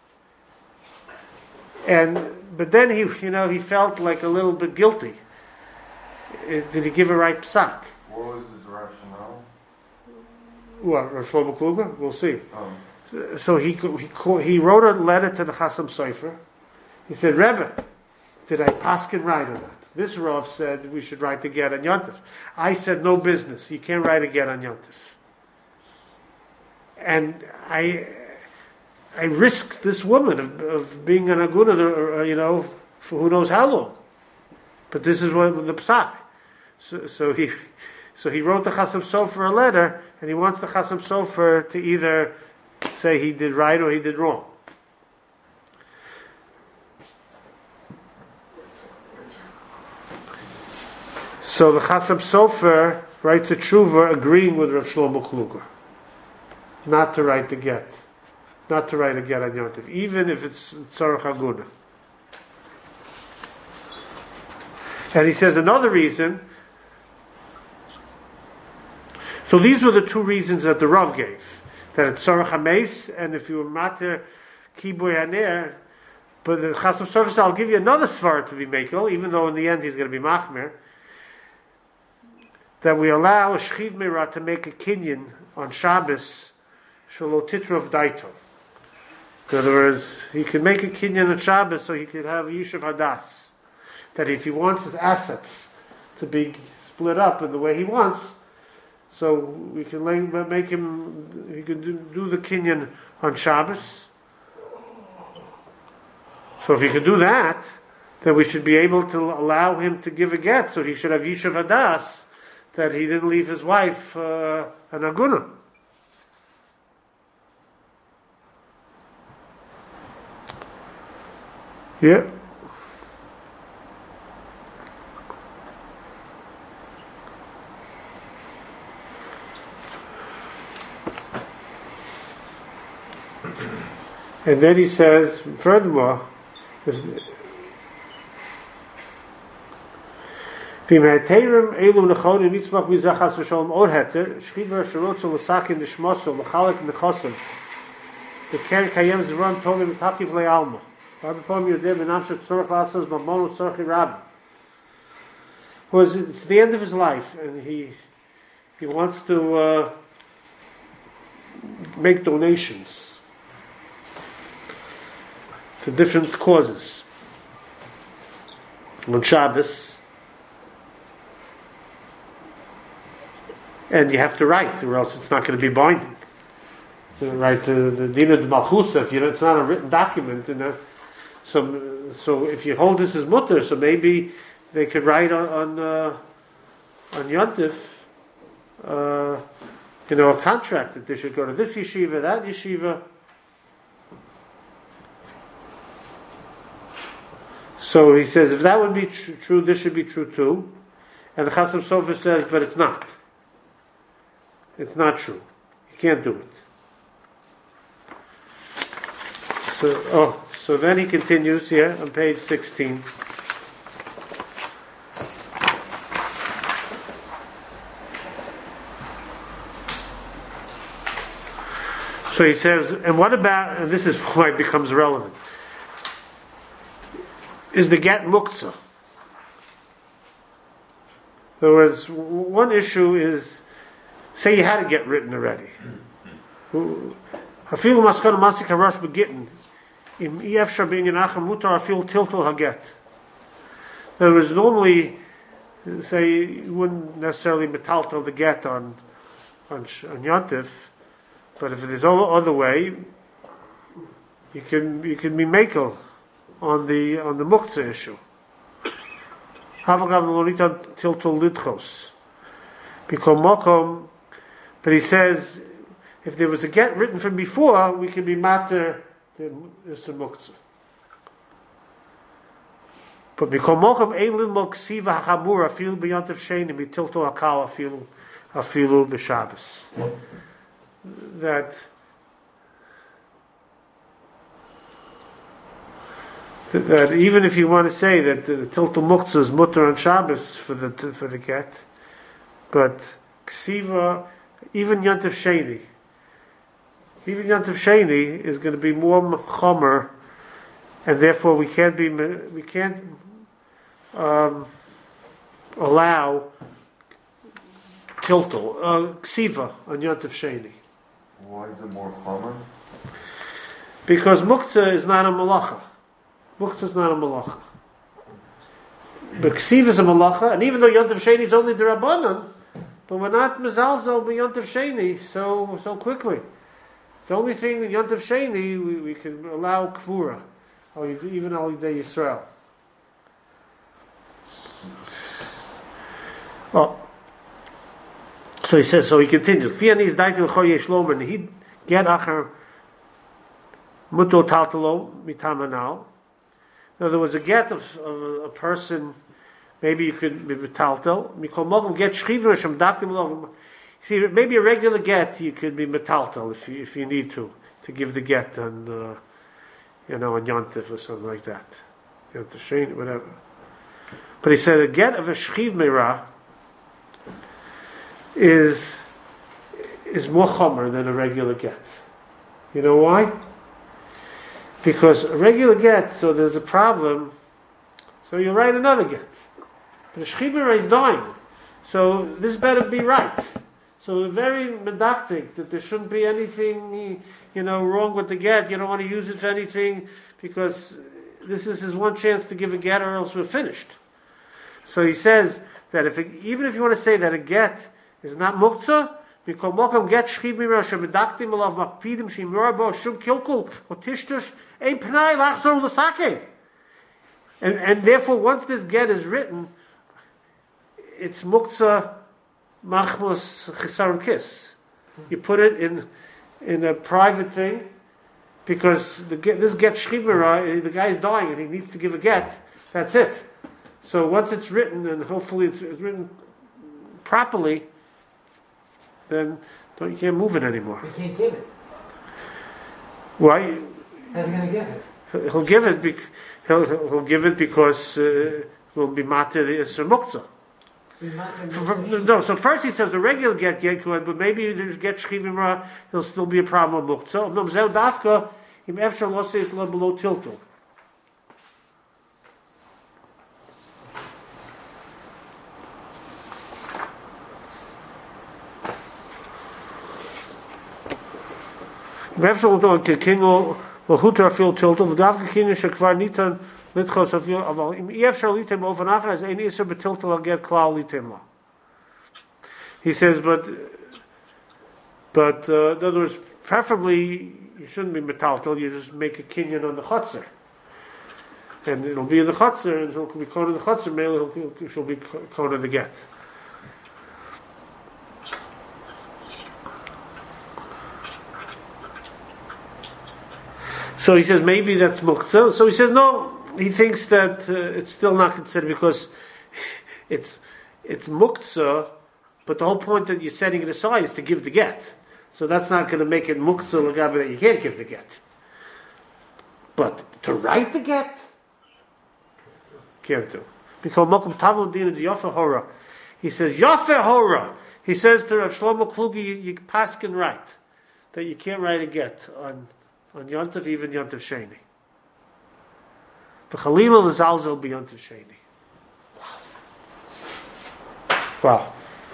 But then he felt like a little bit guilty. Did he give a right psak? What was his rationale? What, Rav Shlomo Kluger? We'll see. So he wrote a letter to the Chasam Sofer. He said, Rebbe, did I paskin right or not? This Rav said we should write the get on Yontif. I said no business. You can't write a get on Yontif. And I risked this woman of being an aguna, for who knows how long. But this is what the psak. So he wrote the Chasam Sofer a letter, and he wants the Chasam Sofer to either say he did right or he did wrong. So the Chasam Sofer writes a tshuva agreeing with Rav Shlomo Kluger, not to write the get, not to write a get on Yontif, even if it's tzarech aguna. And he says another reason. So these were the two reasons that the Rav gave. That it's tzarech hameis, and if you were matir kiboy haner, but the Chasam Sofer said, I'll give you another svar to be mekel, even though in the end he's going to be machmer, that we allow a shchiv meirah to make a kinyan on Shabbos shelo titrov daito. In other words, he could make a kinyan on Shabbos so he could have yishuv hadas. That if he wants his assets to be split up in the way he wants, so we can make him, he can do the kinyan on Shabbos. So if he could do that, then we should be able to allow him to give a get, so he should have yishuv hadas, that he didn't leave his wife an aguna. Yeah. And then he says, furthermore, the it's the end of his life, and he wants to make donations to different causes on Shabbos, and you have to write, or else it's not going to be binding. Right, the Dina de Malchusa, it's not a written document. So if you hold this as mutter, so maybe they could write on Yontif, a contract that they should go to this yeshiva, that yeshiva. So he says, if that would be true, this should be true too. And the Chasam Sofer says, but it's not. It's not true. You can't do it. So then he continues here on page 16. So he says, and what about, and this is why it becomes relevant, is the get muktzah? In other words, one issue is, say you had a get written already. Hafilu maskana masik harash begitten. Im efshar bein yenachem mutar hafilu tiltul haget. In other words, normally, say you wouldn't necessarily metaltel the get on Yontif, but if it is all other way, you can be makel on the muktzah issue. Havagav lonitan tiltul lidchos. Because mokom, but he says if there was a get written from before, we can be mater the muktzah. But because mokom ein lil ksiva hachamura afilu b'yontif sheni mitilto hakal afilu b'Shabbos. That even if you want to say that the tiltul muktzah is mutter on Shabbos for the get, but ksiva, even yontif sheni is going to be more chomer, and therefore we can't allow tiltul ksiva on yontif sheni. Why is it more common? Because muktzah is not a malacha. Muktzah is not a malacha. But ksiva is a malacha, and even though yontif sheni is only the rabbanon, but we're not mezalzel b'yontif sheni so quickly. The only thing in yontif sheni we can allow kfura, or even al yidei Yisrael. Oh. So he says. So he continues. Fianis daitil choyesh lomer nehid get acher muto taltalo mitamanal. In other words, a get of a person, maybe you could be metaltel. Mikol mogum get shchiver shem daktim lo. See, maybe a regular get you could be metaltel if you need to give the get on on yontif or something like that, yontif shein, whatever. But he said a get of a shchiv meirah is more chomer than a regular get. You know why? Because a regular get, so there's a problem, so you write another get. But a shchiv meirah is dying, so this better be right. So very medactic that there shouldn't be anything, wrong with the get. You don't want to use it for anything because this is his one chance to give a get, or else we're finished. So he says that even if you want to say that a get is not muktzah, because mokam get shchiv meirah shemedaktim alav makpidim shemura bo shum kilkul otishtush ein pnai lachzor l'sake. And therefore, once this get is written, it's muktzah. Machmos Chisar Kiss. You put it in a private thing because this get shchivera, the guy is dying and he needs to give a get. That's it. So once it's written and hopefully it's written properly, then you can't move it anymore. You can't give it. Why? How's he going to give it? He'll give it. He'll give it because it will be matir the Isser Muktzah. No, so first he says a regular get good, but maybe there's get shchivimra, there'll still be a problem with muktzah. No, zel dafka im efshar lo seis lo below tiltul. Im efshar lo to kingo lo hutar fil tiltul. Dafka kingo shekvar nitan. But those are he says, but in other words, preferably you shouldn't be metaltel. You just make a kinyan on the chutzner, and it'll be in the chutzner, and he'll be called in the chutzner. Maybe she'll be called in the get. So he says maybe that's muktzah. So he says no. He thinks that it's still not considered because it's muktzah, but the whole point that you're setting it aside is to give the get. So that's not going to make it muktzah l'gabe that you can't give the get. But to write the get, can't do. Because makom tavul din the yafer hora. He says yafer hora. He says to Rav Shlomo Kluge, you paskin right that you can't write a get on Yontif, even Yontif Sheni. V'chalila l'zalzel b'yontif sheni. Wow. Well,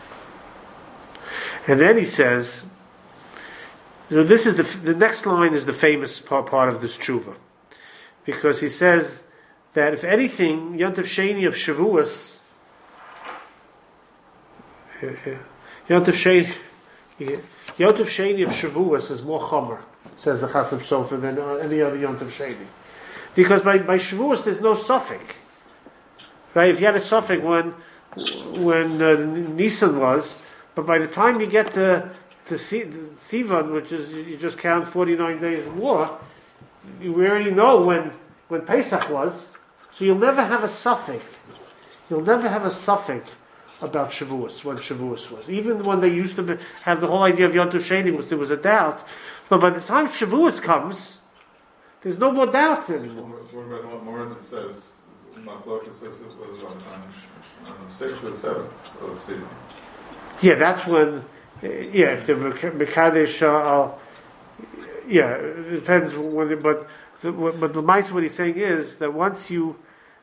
and then he says, so this is the next line is the famous part of this tshuva, because he says that if anything, Yontif Sheni of Shavuos, Yontif Sheni of Shavuos is more chomer, says the Chasam Sofer, than any other Yontif Sheni, because by Shavuos there's no suffix, right? If you had a suffix when Nisan was, but by the time you get to Sivan, which is you just count 49 days more, we already know when Pesach was, so you'll never have a suffix. You'll never have a suffix about Shavuos, when Shavuos was. Even when they used to have the whole idea of Yontif Sheni, there was a doubt. But by the time Shavuos comes, there's no more doubt anymore. What about what more that says? Machlokas says it was on the 6th or 7th of Sivan. Yeah, that's when. Yeah, if the Mekadesh, it depends when. But the mice, what he's saying is that once you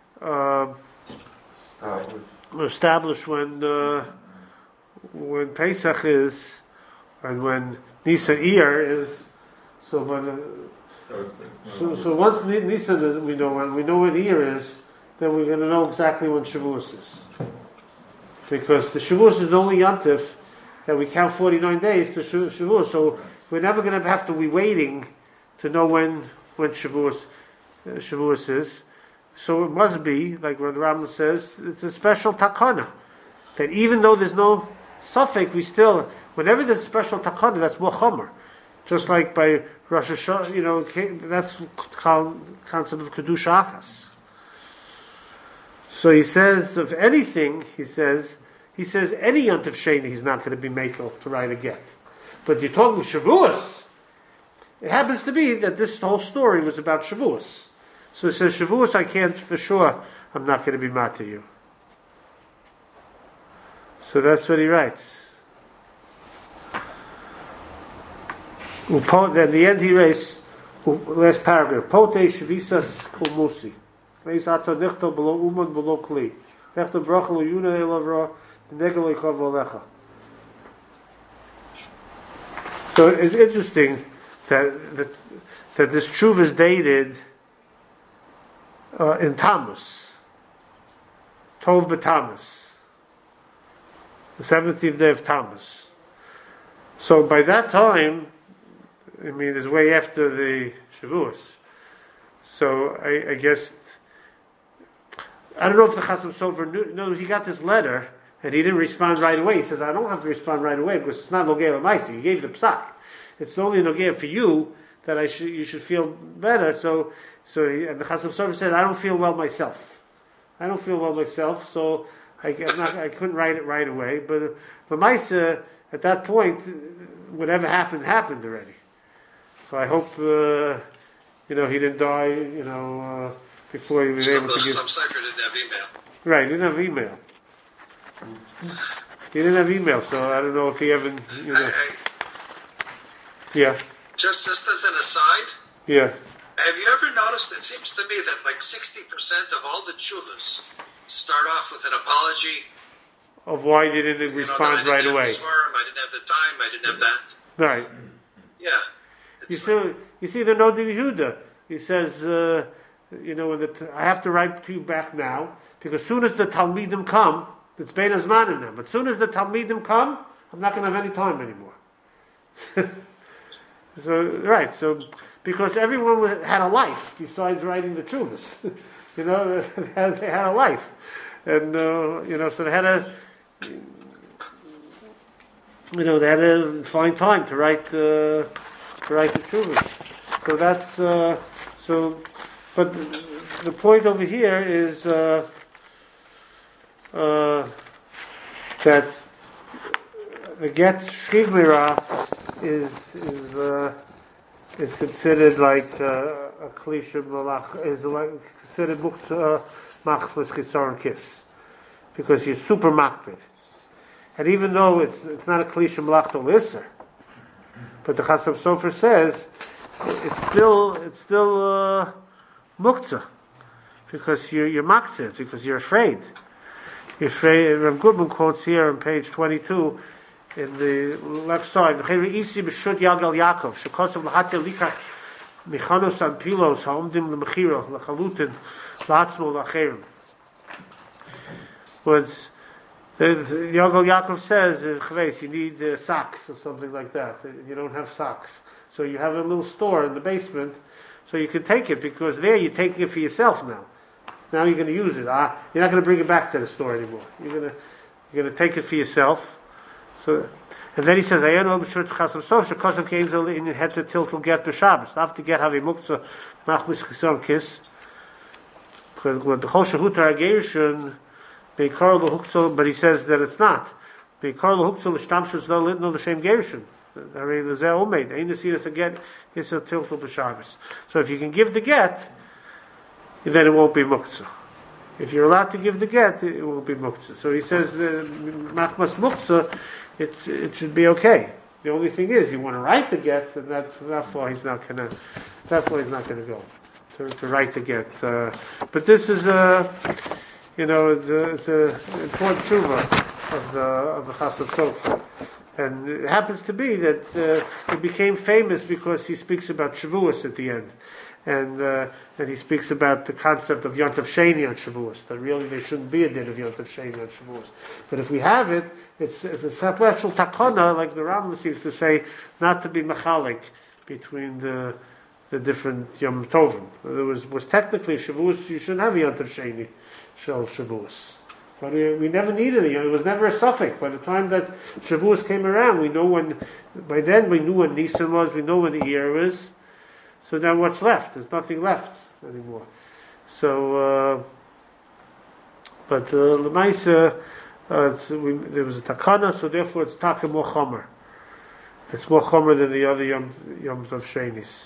establish when Pesach is and when Nisan Iyar is, so once Nisan is, we know when Iyar is, then we're going to know exactly when Shavuos is, because the Shavuos is the only Yontif that we count 49 days to Shavuos, so we're never going to have to be waiting to know when Shavuos is. So it must be, like what the Rambam says, it's a special takana, that even though there's no suffix, we still, whenever there's a special takana, that's more chomer. Just like by Rosh Hashanah, that's the concept of Kedusha Achas. So he says, if anything, he says any Yontif Sheni he's not going to be makel to write a get. But you're talking Shavuos. It happens to be that this whole story was about Shavuos. So he says, Shavuos, I can't for sure, I'm not going to be mad to you. So that's what he writes. Then the end he writes, last paragraph, Pote Shavisas Kulmusi. Veis ato nichto below uman below kli. Nechto brachel yuna elavra, negel ikav olecha. So it's interesting that this tshuva is dated in Tammuz, Tov b'Tammuz, the 17th day of Tammuz. So by that time, I mean, it's way after the Shavuos. So I guess, I don't know if the Chasam Sofer knew, he got this letter and he didn't respond right away. He says, I don't have to respond right away because it's not Nogea L'Maisi. He gave the psak. It's only Nogea for you that you should feel better. And the Chasam Sofer said, I don't feel well myself. So I couldn't write it right away. But L'Maisa, at that point, whatever happened already. So I hope, he didn't die, before he was able to give. Some cipher didn't have email. Right, he didn't have email. So I don't know if he ever, Yeah. Just as an aside. Yeah. Have you ever noticed? It seems to me that like 60% of all the tshuvas start off with an apology. Of why they didn't respond right away. I didn't have the time. I didn't have that. Right. Yeah. You see the Nodi Yehuda. He says, I have to write to you back now, because as soon as the Talmidim come, it's Bein Hazmanim now, but as soon as the Talmidim come, I'm not going to have any time anymore. So because everyone had a life besides writing the Tshuvas. They had a life. And, so they had to find time to write the Tshuvas. So that's, but the point over here is that the get Shchigmira is considered like a Klisha Malach, is considered Machmas Chisaron Kiss, because you're super makbid. And even though it's not a Klisha Malach Tol Isser, but the Chasam Sofer says it's still muktzah, because you're maktzah, because you're afraid. Rav Goodman quotes here on page 22 in the left side. Isi b'shud Yagal Yaakov shekosav l'hatel likach michanos an pilos ha'omdim l'mechira l'chalutin l'hatzmo l'acheirim. Was Yagal Yaakov says, you need socks or something like that. You don't have socks. So you have a little store in the basement, so you can take it, because there you're taking it for yourself now. Now you're going to use it. You're not going to bring it back to the store anymore. You're going to take it for yourself. So, and then he says, I know sure to chasam sof shekosam keimzel in head to tilt get the Shabbos. After get have a muktzah machmis chisam kiss. The whole shahutar agerishon. But he says that it's not. So if you can give the get, then it won't be muktzah. If you're allowed to give the get, it won't be muktzah. So he says, machmas muktzah, it should be okay. The only thing is, you want to write the get, and therefore he's not going to go to write the get. But this is it's an important tshuva of the Chasam Sofer. And it happens to be that he became famous because he speaks about Shavuos at the end. And he speaks about the concept of Yontav Sheni on Shavuos, that really there shouldn't be a din of Yontav Sheni on Shavuos. But if we have it, it's a special takana, like the Rambam seems to say, not to be machalik between the different Yom Tovim. There was technically Shavuos, you shouldn't have Yontav Sheni. Shel Shavuos. But we never needed it. It was never a suffix. By the time that Shavuos came around, by then we knew when Nisan was, we know when the year was. So now what's left? There's nothing left anymore. So, but L'maisa, there was a takana, so therefore it's taka more chomer. It's more chomer than the other Yoms of Shenis.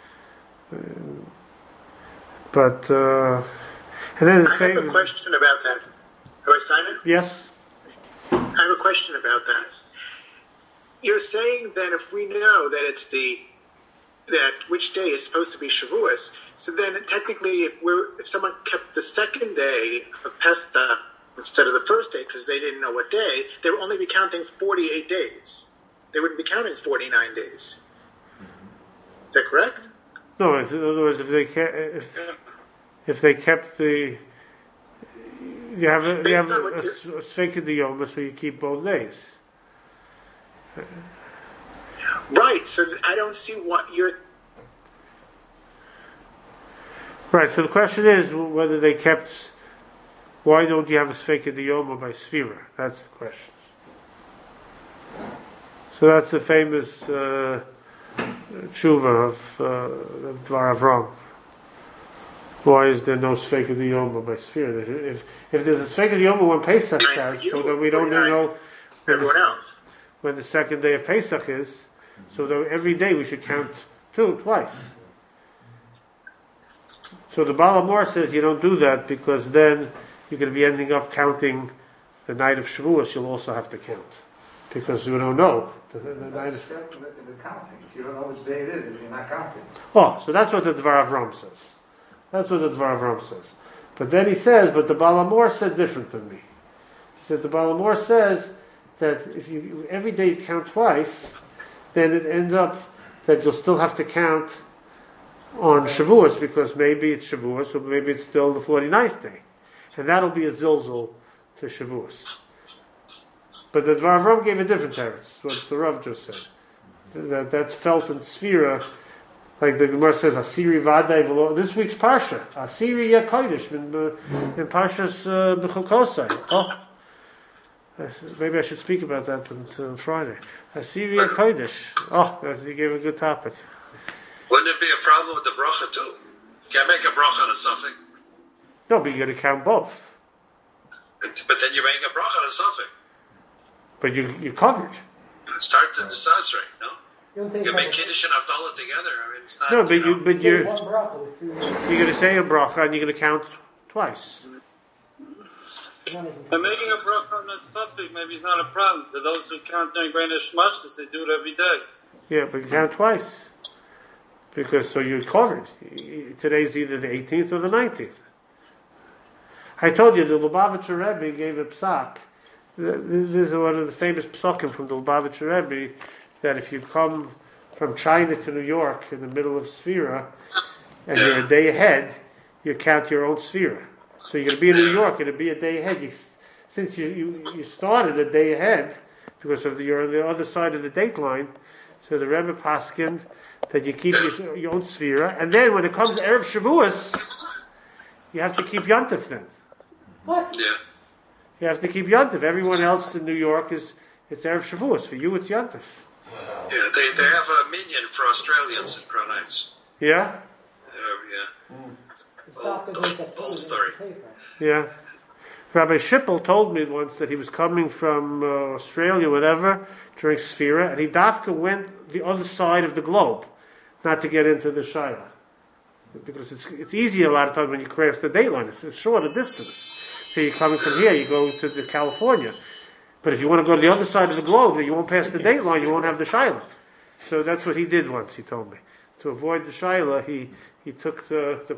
And then I have a question about that. Rabbi Simon? Yes. I have a question about that. You're saying that if we know that it's that which day is supposed to be Shavuos, so then technically if someone kept the second day of Pesach instead of the first day because they didn't know what day, they would only be counting 48 days. They wouldn't be counting 49 days. Is that correct? No, in other words, if they kept you have a Sfeik of the Yom, so you keep both days. Right, so I don't see what you're... Right, so the question is whether they kept... Why don't you have a Sfeik of the Yom by Sfira? That's the question. So that's the famous tshuva of Dvar Avram. Why is there no Sfeik of the Yom by Sfira? If there's a Sfeik of the Yom when Pesach says, so that we don't know when the second day of Pesach is, so that every day we should count twice. So the Baal HaMor says you don't do that because then you're going to be ending up counting the night of Shavuos. You'll also have to count because you don't know the night of the counting. If you don't know which day it is, you're not counting. Oh, so that's what the Dvar Avram says. That's what the Dvar Avram says. But then he says, but the Baal HaMor said different than me. He said the Baal HaMor says that if you every day you count twice, then it ends up that you'll still have to count on Shavuos because maybe it's Shavuos or maybe it's still the 49th day. And that'll be a zilzul to Shavuos. But the Dvar Avram gave a different teretz, what the Rav just said. That's felt in Sfira, like the Gemara says, Asiri Vadai V'lo. This week's Parsha, Asiri Yakodesh, in Parshas B'chokosai. Oh, maybe I should speak about that on Friday. Asiri Yakodesh. Oh, you gave a good topic. Wouldn't it be a problem with the bracha too? You can't make a bracha on a suffix. No, but you got to count both. But then you make a bracha on a suffix. But you're covered. Start the Sasrei, no? You make Kiddush and Havdalah together. I mean, it's not. No, but you're going to say a bracha and you're going to count twice. And making a bracha on a suffix maybe is not a problem. For those who count during Granish Shmashtas, they do it every day. Yeah, but you count twice. Because so you're covered. Today's either the 18th or the 19th. I told you the Lubavitcher Rebbe gave a psak. This is one of the famous psakim from the Lubavitcher Rebbe, that if you come from China to New York in the middle of Sfira, and you're a day ahead, you count your own Sfira. So you're going to be in New York, it'll be a day ahead. Since you started a day ahead, because you're on the other side of the date line, so the Rebbe paskined that you keep your own Sfira, and then when it comes Erev Shavuos, you have to keep Yontif then. What? Yeah. You have to keep Yontif. Everyone else in New York it's Erev Shavuos. For you, it's Yontif. Yeah, they have a minion for Australians in Crown Heights. Yeah? Yeah. Old story. Yeah. Rabbi Shippel told me once that he was coming from Australia, whatever, during Sfira, and he dafka went the other side of the globe, not to get into the Shaila. Because it's easy a lot of times when you cross the date line. It's short a distance. So you're coming from here, you go to California. But if you want to go to the other side of the globe, you won't pass the date line, you won't have the Shaila. So that's what he did once, he told me. To avoid the Shaila, he took the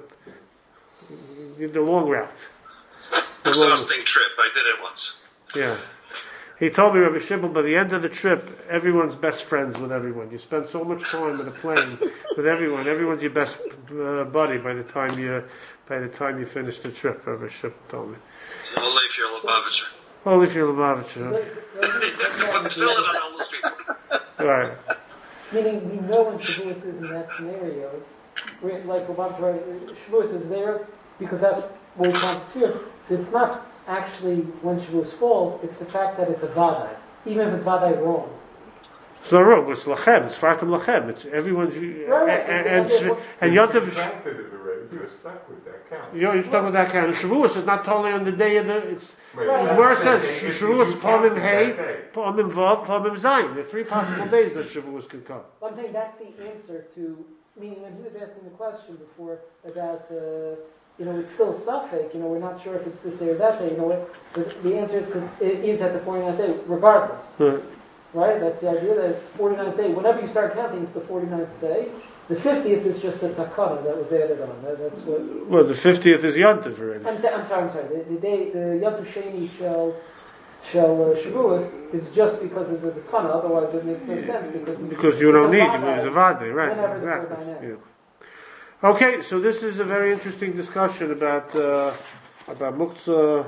long route. Exhausting trip. I did it once. Yeah. He told me, Rabbi Shippel, by the end of the trip, everyone's best friends with everyone. You spend so much time in a plane with everyone. Everyone's your best buddy by the time you finish the trip, Rabbi Shippel told me. So only if you're a Lubavitcher. Only if you're a Lubavitcher. Put fill it on all those people. Right. Meaning, we know when Shavuos is in that scenario, like Lubavitcher, Shavuos is there because that's what we count Sfira. So it's not actually when Shavuos falls, it's the fact that it's a Vadai, even if it's Vadai wrong. It's not wrong, it's Lachem, it's Fartam Lachem, it's everyone's, Right. and Yontif, counted it already. You're stuck with that count. you're stuck with that count. And Shavuos is not totally on the day of it's, Right. the Gemara says, If Shavuos, you Pamim counted Hey, that day. Pamim Vav, Pamim Zayin. There are 3 possible days that Shavuos can come. But I'm saying that's the answer to, meaning when he was asking the question before about, it's still Suffolk, we're not sure if it's this day or that day, the answer is because it is at the 49th day, regardless. Right? That's the idea that it's 49th day. Whenever you start counting, it's the 49th day. The 50th is just a takana that was added on. That's what. Well, the 50th is Yontif already. I'm sorry. The day, the Yontif Sheni shall Shavuos is just because of the takana. Otherwise, it makes no sense Because you don't need it. It's a Vade, right? Whenever the Exactly. 49th ends. Yeah. Okay, so this is a very interesting discussion about Muktzah,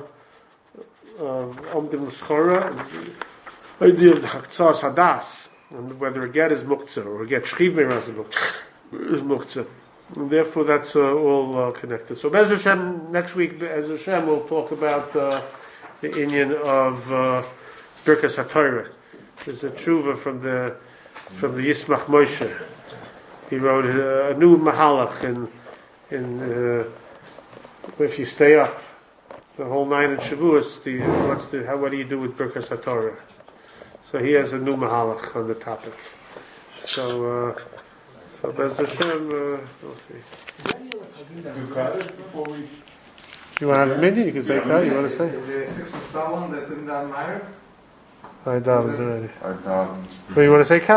Omdim L'Schora, idea of the Haktzas Hadas, and whether a get is Muktzah or a get Shchiv Meira is Muktzah. And therefore, that's all connected. So, Be'ez Hashem, next week, Be'ez Hashem, we'll talk about the inyan of Birkas HaTorah. There's a tshuva from the Yismach Moshe. He wrote a new Mahalach in if you stay up the whole night in Shavuos, what do you do with Birkas HaTorah? So he has a new Mahalach on the topic. So Be'ez Hashem, we'll see. You cut it before we... You want to have a minute? You can say that. You want to say? Is there 6 Stalin that didn't have Meyer? I davened already. I davened. Well, you want to say?